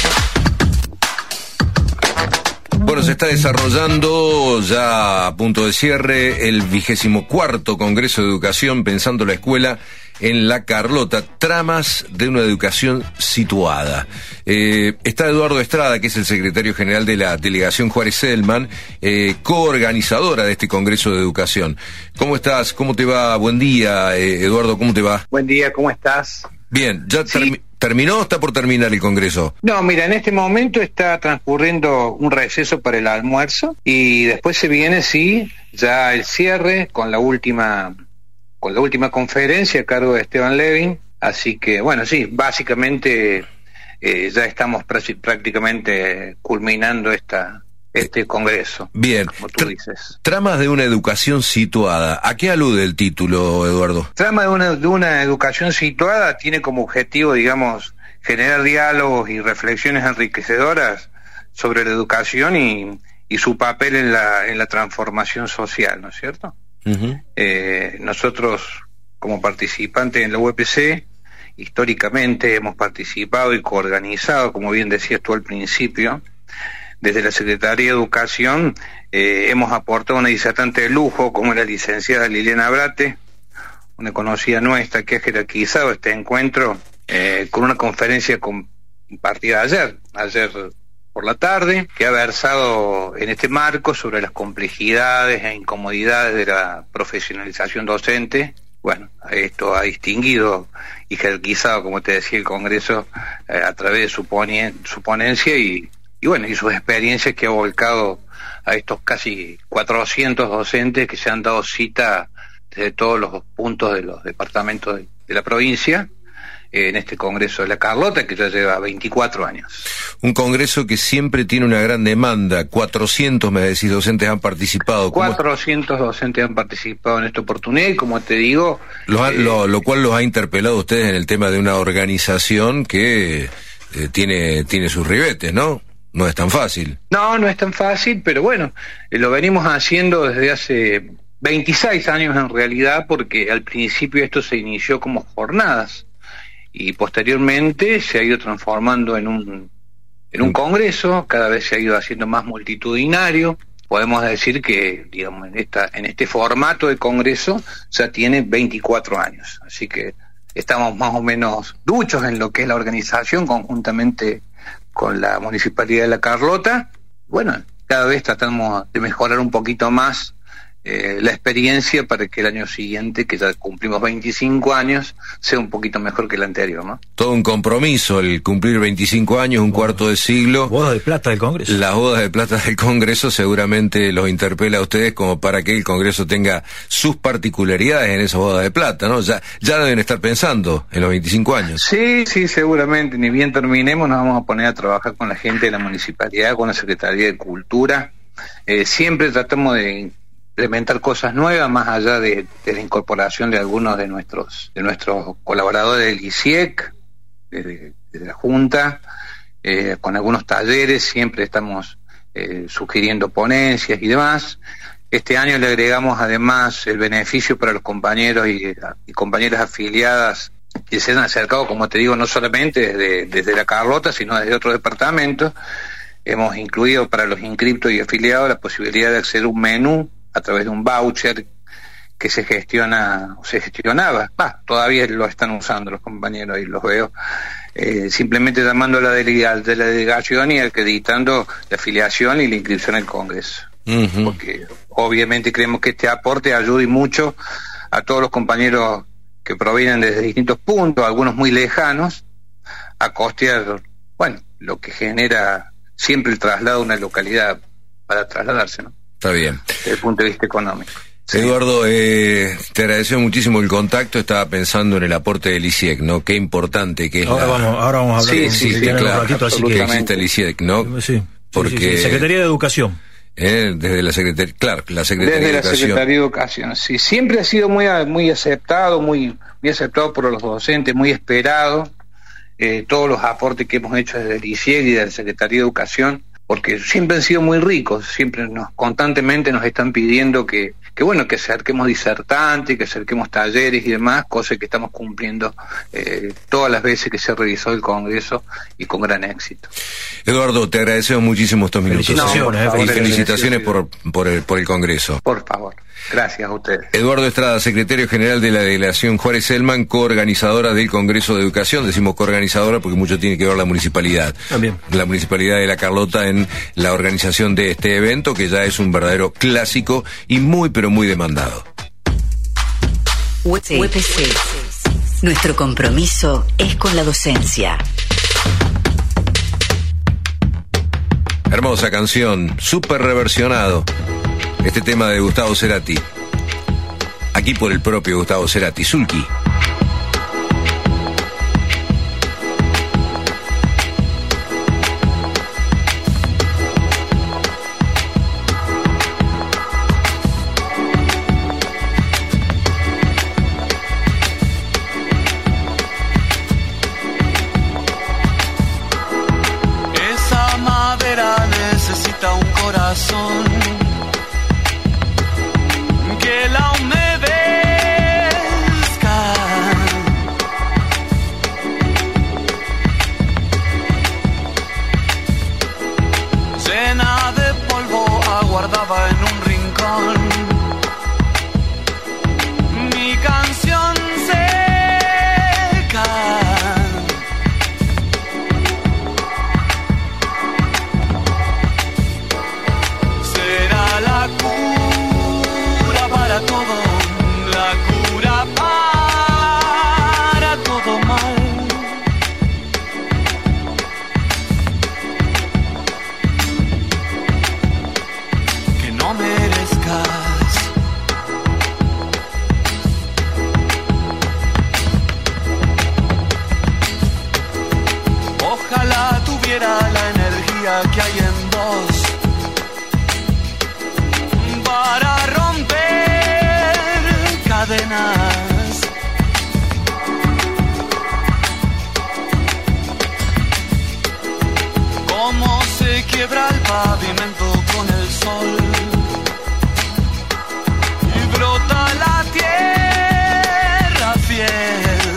Bueno, se está desarrollando ya a punto de cierre el 24º Congreso de Educación Pensando la Escuela en La Carlota, tramas de una educación situada. Está Eduardo Estrada, que es el secretario general de la Delegación Juárez-Selman, coorganizadora de este Congreso de Educación. ¿Cómo estás? ¿Cómo te va? Buen día, Eduardo, ¿cómo te va? Buen día, ¿cómo estás? Bien, ¿ya terminó o está por terminar el Congreso? No, mira, en este momento está transcurriendo un receso para el almuerzo y después se viene, ya el cierre con la última conferencia a cargo de Esteban Levin. Así que, bueno, básicamente ya estamos prácticamente culminando este congreso. Bien, como tú dices. Tramas de una educación situada. ¿A qué alude el título, Eduardo? Trama de una educación situada tiene como objetivo, digamos, generar diálogos y reflexiones enriquecedoras sobre la educación y su papel en la transformación social, ¿no es cierto? Uh-huh. Nosotros, como participantes en la UPC, históricamente hemos participado y coorganizado, como bien decías tú al principio. Desde la Secretaría de Educación hemos aportado una disertante de lujo como la licenciada Liliana Abrate, una conocida nuestra que ha jerarquizado este encuentro con una conferencia compartida ayer por la tarde, que ha versado en este marco sobre las complejidades e incomodidades de la profesionalización docente. Bueno, esto ha distinguido y jerarquizado, como te decía, el Congreso a través de su ponencia y bueno, y sus experiencias que ha volcado a estos casi 400 docentes que se han dado cita desde todos los puntos de los departamentos de la provincia, en este Congreso de la Carlota, que ya lleva 24 años. Un congreso que siempre tiene una gran demanda. 400, me decís, docentes han participado. 400 docentes han participado en esta oportunidad y, como te digo... Lo cual los ha interpelado a ustedes en el tema de una organización que tiene sus ribetes, ¿no? No es tan fácil. No es tan fácil, pero bueno, lo venimos haciendo desde hace 26 años en realidad, porque al principio esto se inició como jornadas y posteriormente se ha ido transformando en un congreso, cada vez se ha ido haciendo más multitudinario. Podemos decir que, digamos, en este formato de congreso ya tiene 24 años, así que estamos más o menos duchos en lo que es la organización conjuntamente con la Municipalidad de La Carlota. Bueno, cada vez tratamos de mejorar un poquito más la experiencia para que el año siguiente, que ya cumplimos 25 años, sea un poquito mejor que el anterior, ¿no? Todo un compromiso, el cumplir 25 años, un cuarto de siglo. Bodas de plata del Congreso. Las bodas de plata del Congreso seguramente los interpela a ustedes como para que el Congreso tenga sus particularidades en esas bodas de plata, ¿no? Ya deben estar pensando en los 25 años. Sí, seguramente. Ni bien terminemos nos vamos a poner a trabajar con la gente de la Municipalidad, con la Secretaría de Cultura. Siempre tratamos de implementar cosas nuevas, más allá de la incorporación de algunos de nuestros colaboradores del ICIEC, de la Junta, con algunos talleres. Siempre estamos sugiriendo ponencias y demás. Este año le agregamos además el beneficio para los compañeros y compañeras afiliadas que se han acercado, como te digo, no solamente desde La Carlota, sino desde otros departamentos. Hemos incluido para los inscriptos y afiliados la posibilidad de acceder a un menú a través de un voucher que se gestionaba, todavía lo están usando los compañeros y los veo, simplemente llamando a la delegación y acreditando la afiliación y la inscripción al Congreso. Uh-huh. Porque obviamente creemos que este aporte ayuda y mucho a todos los compañeros que provienen desde distintos puntos, algunos muy lejanos, a costear, lo que genera siempre el traslado a una localidad para trasladarse, ¿no? Está bien. Desde el punto de vista económico. Sí. Eduardo, te agradezco muchísimo el contacto. Estaba pensando en el aporte del ICIEC, ¿no? Qué importante que es. Ahora vamos a hablar. Sí, claro. Un ratito, así que existe el ICIEC, ¿no? Sí. Porque Secretaría de Educación. Desde la Secretaría, la Secretaría de Educación. Desde la Secretaría de Educación, sí. Siempre ha sido muy aceptado, muy aceptado por los docentes, muy esperado. Todos los aportes que hemos hecho desde el ICIEC y de la Secretaría de Educación, porque siempre han sido muy ricos, siempre constantemente nos están pidiendo que acerquemos disertantes, que acerquemos talleres y demás, cosas que estamos cumpliendo todas las veces que se realizó el Congreso y con gran éxito. Eduardo, te agradecemos muchísimo estos minutos. Felicitaciones, y felicitaciones por el Congreso. Por favor. Gracias a ustedes. Eduardo Estrada, secretario general de la delegación Juárez Celman, coorganizadora del Congreso de Educación. Decimos coorganizadora porque mucho tiene que ver la municipalidad. También. La municipalidad de La Carlota en la organización de este evento, que ya es un verdadero clásico y muy, pero muy demandado. UPC. Nuestro compromiso es con la docencia. Hermosa canción, súper reversionado. Este tema de Gustavo Cerati. Aquí por el propio Gustavo Cerati, Sulki. Esa madera necesita un corazón que la humedezca, llena de polvo, aguardaba en un rincón mi canción seca. Será la cura para todo, la cura para todo mal. fuerza que hay en vos para romper cadenas. Cómo se quiebra el pavimento con el sol y brota la tierra fiel.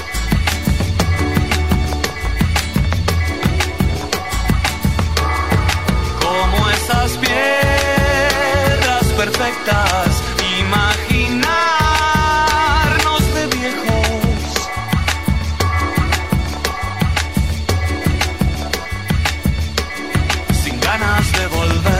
Como esas piedras perfectas, imaginarnos de viejos. Sin ganas de volver.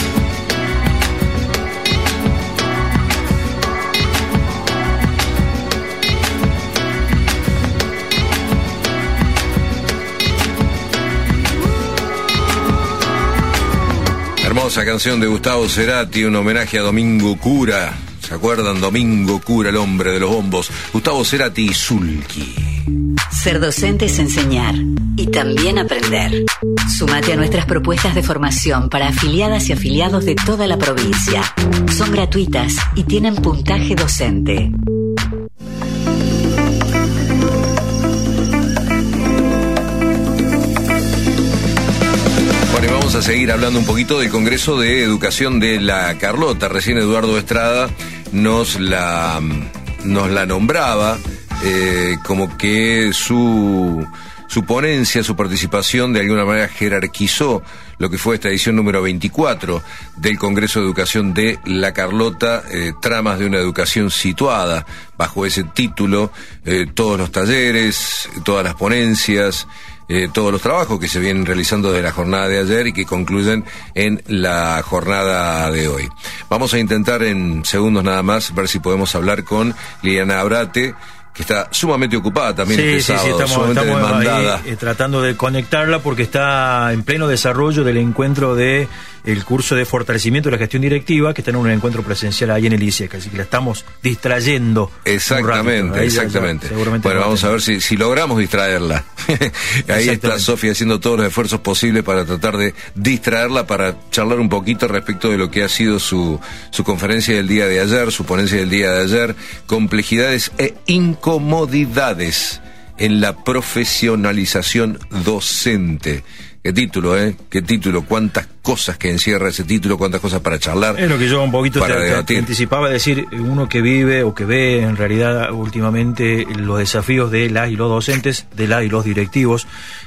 Hermosa canción de Gustavo Cerati, un homenaje a Domingo Cura. ¿Se acuerdan? Domingo Cura, el hombre de los bombos. Gustavo Cerati y Zulki. Ser docente es enseñar y también aprender. Sumate a nuestras propuestas de formación para afiliadas y afiliados de toda la provincia. Son gratuitas y tienen puntaje docente. Bueno, y vamos a seguir hablando un poquito del Congreso de Educación de La Carlota. Recién Eduardo Estrada nos la nombraba como que su ponencia, su participación de alguna manera jerarquizó lo que fue esta edición número 24 del Congreso de Educación de La Carlota, tramas de una educación situada. Bajo ese título, todos los talleres, todas las ponencias, todos los trabajos que se vienen realizando desde la jornada de ayer y que concluyen en la jornada de hoy. Vamos a intentar en segundos nada más ver si podemos hablar con Liliana Abrate, que está sumamente ocupada también sábado, estamos demandada. Ahí, tratando de conectarla porque está en pleno desarrollo del encuentro de el curso de fortalecimiento de la gestión directiva, que está en un encuentro presencial ahí en el ISEC, así que la estamos distrayendo. Exactamente. Bueno, vamos a ver si logramos distraerla. Ahí está Sofía haciendo todos los esfuerzos posibles para tratar de distraerla, para charlar un poquito respecto de lo que ha sido su conferencia del día de ayer, su ponencia del día de ayer, complejidades e incomodidades en la profesionalización docente. Qué título, qué título, cuántas cosas que encierra ese título, cuántas cosas para charlar. Es lo que yo un poquito te anticipaba, decir, uno que vive o que ve en realidad últimamente los desafíos de las y los docentes, de las y los directivos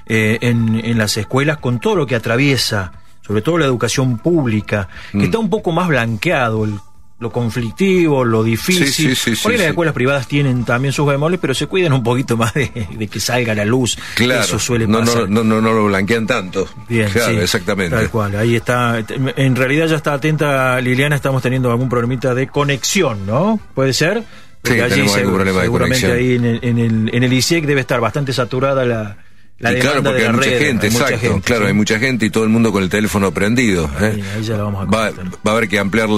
en las escuelas, con todo lo que atraviesa, sobre todo la educación pública, que está un poco más blanqueado, lo conflictivo, lo difícil. Por ahí las escuelas privadas tienen también sus bemoles, pero se cuidan un poquito más de que salga a la luz. Claro, eso suele pasar. No lo blanquean tanto. Bien, claro, exactamente. Tal cual, ahí está. En realidad ya está atenta Liliana, estamos teniendo algún problemita de conexión, ¿no? ¿Puede ser? Porque allí tenemos algún problema de conexión. Seguramente ahí en el ISEC debe estar bastante saturada la y claro, porque hay mucha gente, exacto, claro, hay mucha gente y todo el mundo con el teléfono prendido. Ahí ya la vamos a va a haber que ampliar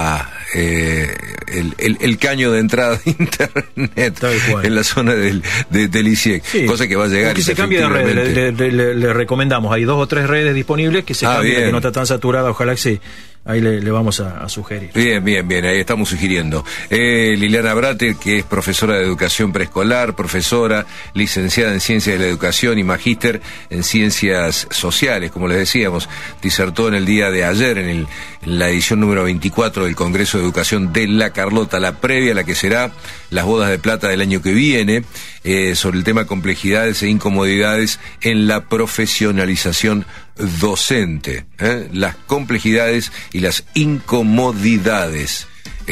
el caño de entrada de internet en la zona del ISIEC, cosa que va a llegar. Que se cambie de red, le recomendamos, hay 2 o 3 redes disponibles que se cambien, que no está tan saturada, ojalá que sí. Ahí le vamos a sugerir. Bien, ahí estamos sugiriendo. Liliana Abrate, que es profesora de educación preescolar, profesora, licenciada en Ciencias de la Educación y magíster en Ciencias Sociales, como les decíamos, disertó en el día de ayer en la edición número 24 del Congreso de Educación de La Carlota, la previa a la que será las bodas de plata del año que viene, sobre el tema complejidades e incomodidades en la profesionalización docente, las complejidades y las incomodidades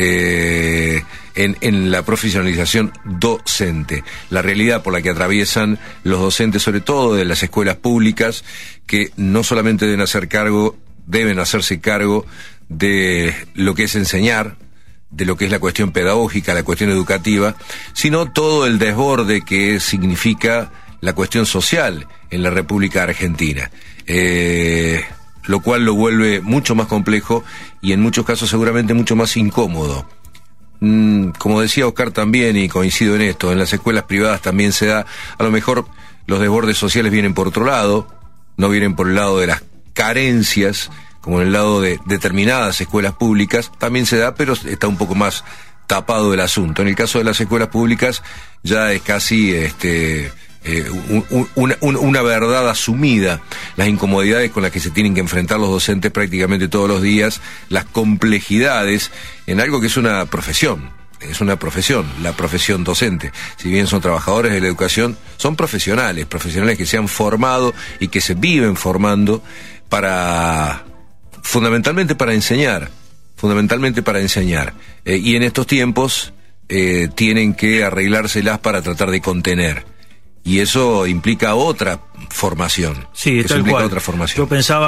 en la profesionalización docente, la realidad por la que atraviesan los docentes, sobre todo de las escuelas públicas, que no solamente deben hacerse cargo de lo que es enseñar, de lo que es la cuestión pedagógica, la cuestión educativa, sino todo el desborde que significa la cuestión social en la República Argentina. Lo cual lo vuelve mucho más complejo y en muchos casos seguramente mucho más incómodo. Como decía Oscar también, y coincido en esto, en las escuelas privadas también se da, a lo mejor los desbordes sociales vienen por otro lado, no vienen por el lado de las carencias, como en el lado de determinadas escuelas públicas, también se da, pero está un poco más tapado el asunto. En el caso de las escuelas públicas ya es casi una verdad asumida, las incomodidades con las que se tienen que enfrentar los docentes prácticamente todos los días, las complejidades en algo que es una profesión. Es una profesión, la profesión docente. Si bien son trabajadores de la educación, son profesionales que se han formado y que se viven formando fundamentalmente para enseñar. Y en estos tiempos tienen que arreglárselas para tratar de contener. Y eso implica otra formación. Sí, tal cual. Otra formación. Yo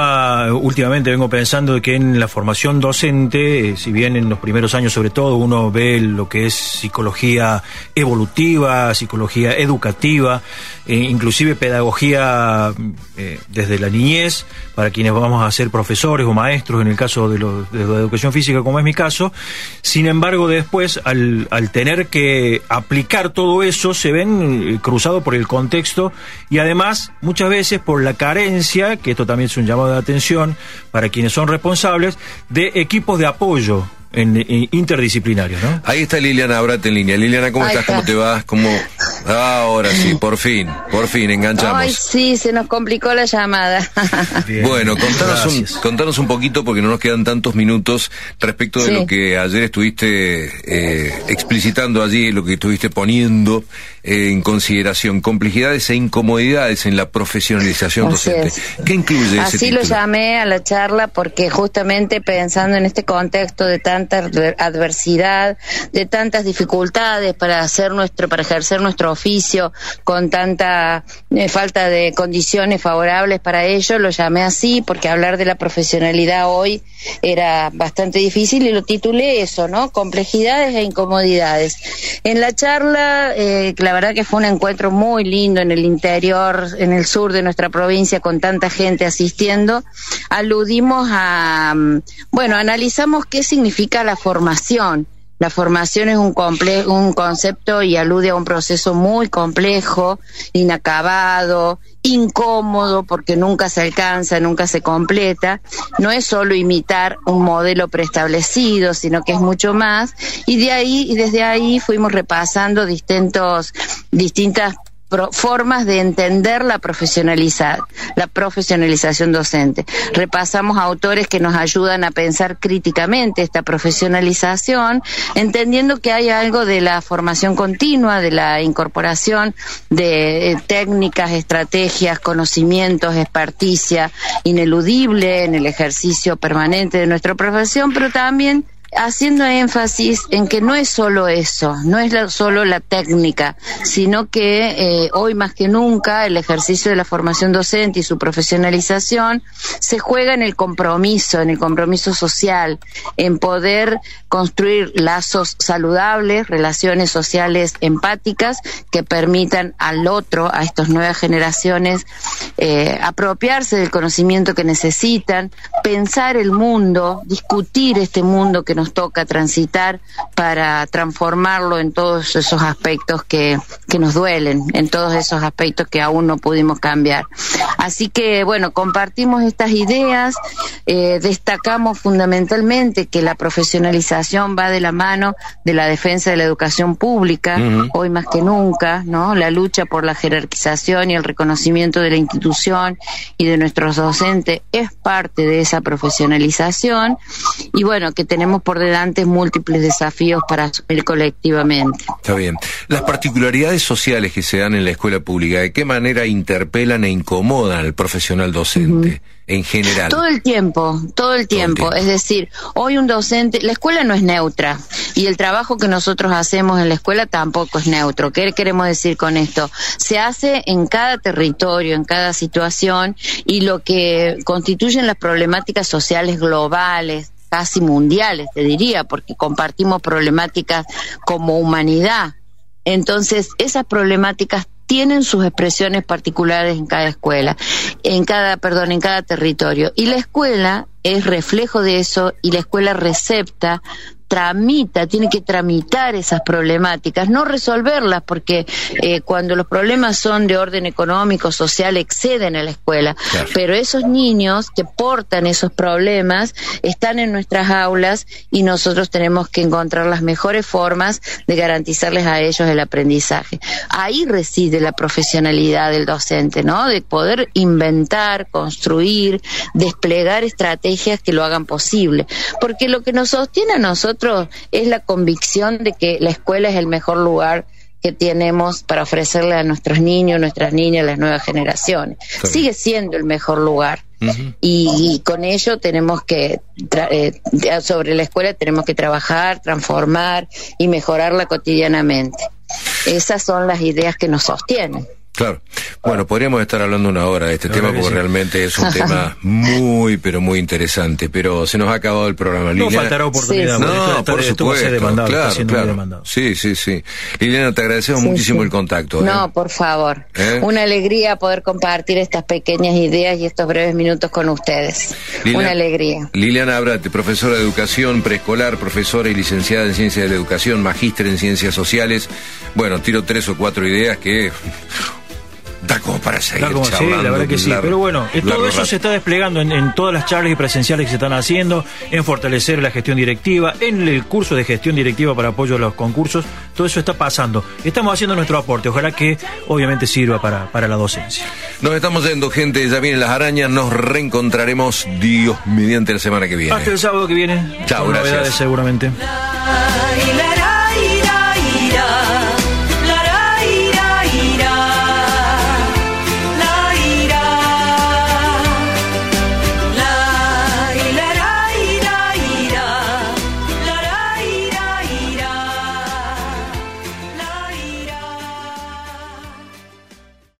vengo pensando que en la formación docente, si bien en los primeros años sobre todo uno ve lo que es psicología evolutiva, psicología educativa, inclusive pedagogía desde la niñez, para quienes vamos a ser profesores o maestros en el caso de la educación física, como es mi caso. Sin embargo, después, al tener que aplicar todo eso, se ven cruzados por el contexto y además muchas veces por la carencia, que esto también es un llamado de atención para quienes son responsables, de equipos de apoyo interdisciplinarios, ¿no? Ahí está Liliana Abrat en línea. Liliana, ¿cómo estás? ¿Cómo te va? Ahora sí, por fin enganchamos. Ay, sí, se nos complicó la llamada. Bien, bueno, contanos un poquito, porque no nos quedan tantos minutos, respecto de lo que ayer estuviste explicitando allí, lo que estuviste poniendo en consideración, complejidades e incomodidades en la profesionalización docente. ¿Qué incluye ese título? Así lo llamé a la charla porque justamente pensando en este contexto de tanta adversidad, de tantas dificultades para ejercer nuestro oficio, con tanta falta de condiciones favorables para ello, lo llamé así porque hablar de la profesionalidad hoy era bastante difícil y lo titulé eso, ¿no? Complejidades e incomodidades. En la charla, la verdad que fue un encuentro muy lindo en el interior, en el sur de nuestra provincia, con tanta gente asistiendo. Aludimos analizamos qué significa la formación. La formación es un concepto y alude a un proceso muy complejo, inacabado, incómodo, porque nunca se alcanza, nunca se completa. No es solo imitar un modelo preestablecido, sino que es mucho más. Y desde ahí fuimos repasando distintas formas de entender la profesionalización docente. Repasamos autores que nos ayudan a pensar críticamente esta profesionalización, entendiendo que hay algo de la formación continua, de la incorporación de técnicas, estrategias, conocimientos, experticia ineludible en el ejercicio permanente de nuestra profesión, pero también haciendo énfasis en que no es solo eso, no es solo la técnica, sino que hoy más que nunca el ejercicio de la formación docente y su profesionalización se juega en el compromiso social, en poder construir lazos saludables, relaciones sociales empáticas que permitan al otro, a estas nuevas generaciones, apropiarse del conocimiento que necesitan, pensar el mundo, discutir este mundo que nos toca transitar para transformarlo en todos esos aspectos que nos duelen, en todos esos aspectos que aún no pudimos cambiar. Así que, compartimos estas ideas, destacamos fundamentalmente que la profesionalización va de la mano de la defensa de la educación pública, hoy más que nunca, ¿no? La lucha por la jerarquización y el reconocimiento de la institución y de nuestros docentes es parte de esa profesionalización, y que tenemos por delante múltiples desafíos para asumir colectivamente. Está bien. Las particularidades sociales que se dan en la escuela pública, ¿de qué manera interpelan e incomodan al profesional docente en general? Todo el tiempo. Es decir, hoy un docente, la escuela no es neutra y el trabajo que nosotros hacemos en la escuela tampoco es neutro. ¿Qué queremos decir con esto? Se hace en cada territorio, en cada situación, y lo que constituyen las problemáticas sociales globales, casi mundiales, te diría, porque compartimos problemáticas como humanidad. Entonces, esas problemáticas tienen sus expresiones particulares en cada escuela, en cada territorio. Y la escuela es reflejo de eso, y la escuela recepta tiene que tramitar esas problemáticas, no resolverlas, porque cuando los problemas son de orden económico, social, exceden a la escuela. Claro. Pero esos niños que portan esos problemas están en nuestras aulas y nosotros tenemos que encontrar las mejores formas de garantizarles a ellos el aprendizaje. Ahí reside la profesionalidad del docente, ¿no? De poder inventar, construir, desplegar estrategias que lo hagan posible. Porque lo que nos sostiene a nosotros es la convicción de que la escuela es el mejor lugar que tenemos para ofrecerle a nuestros niños, nuestras niñas, las nuevas generaciones. Sí. Sigue siendo el mejor lugar. Uh-huh. Y con ello tenemos que, sobre la escuela tenemos que trabajar, transformar y mejorarla cotidianamente. Esas son las ideas que nos sostienen. Claro. Bueno, podríamos estar hablando una hora de este tema porque sí, realmente es un tema muy, pero muy interesante. Pero se nos ha acabado el programa. No faltará oportunidad. Sí. No, por supuesto. Demandado, claro. Demandado. Sí. Liliana, te agradecemos muchísimo el contacto. No, por favor. Una alegría poder compartir estas pequeñas ideas y estos breves minutos con ustedes. Una alegría. Liliana Abrate, profesora de educación preescolar, profesora y licenciada en Ciencias de la Educación, magíster en Ciencias Sociales. Bueno, tiro 3 o 4 ideas que... da como para seguir charlando. Sí, la verdad que sí. Pero bueno, todo eso se está desplegando en todas las charlas y presenciales que se están haciendo, en fortalecer la gestión directiva, en el curso de gestión directiva para apoyo a los concursos. Todo eso está pasando. Estamos haciendo nuestro aporte. Ojalá que obviamente sirva para la docencia. Nos estamos yendo, gente. Ya vienen las arañas. Nos reencontraremos, Dios mediante, la semana que viene. Hasta el sábado que viene. Chao, gracias. Novedades seguramente.